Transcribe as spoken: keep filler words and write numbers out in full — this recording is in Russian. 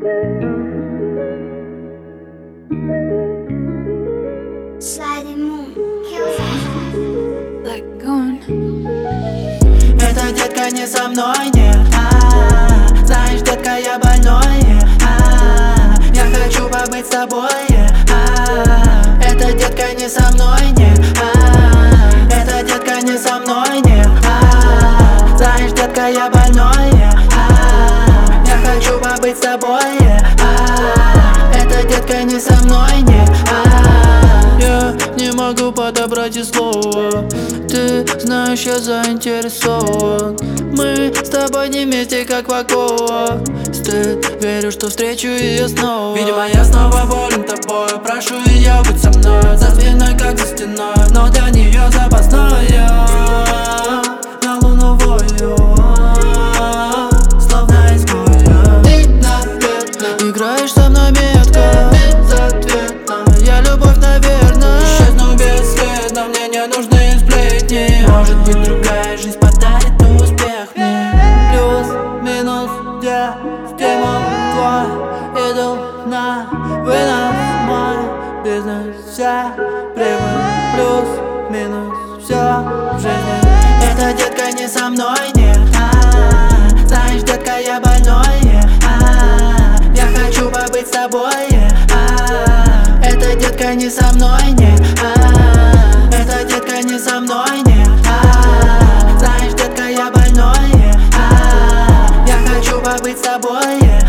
Эта детка не со мной, нет. а, Знаешь, детка, я больной, а, Я хочу побыть с тобой, а, Эта детка не со мной, нет. а, Эта детка не со мной, нет. а, Знаешь, детка, я больной, а, Я хочу побыть с тобой, а, Эта детка не со мной, нет. а, Я не могу подобрать и слова. Ты знаешь, я заинтересован. Мы с тобой не вместе, как в оковах. Стыд, верю, что встречу ее снова. Видимо, я снова болен тобой. Прошу ее быть со мной. За спиной, как за стеной, но для нее запасная. На луновую, словно изгоя. Ты, наверное, играешь со мной метко, безответно. моя любовь, наверное. Исчезну бесследно, мне не нужны сплетни. Может быть, другая жизнь подарит успех мне. Плюс, минус, где в тему твой иду на вынос мой. Бизнес, вся прибыль. Плюс, минус, все в жизни. Эта детка не со мной, нет. а, Знаешь, детка, я больной, а, Я хочу побыть с тобой, а, Эта детка не со мной, нет. а, Эта детка не со мной, нет. а, Знаешь, детка, я больной, а, Я хочу побыть с тобой.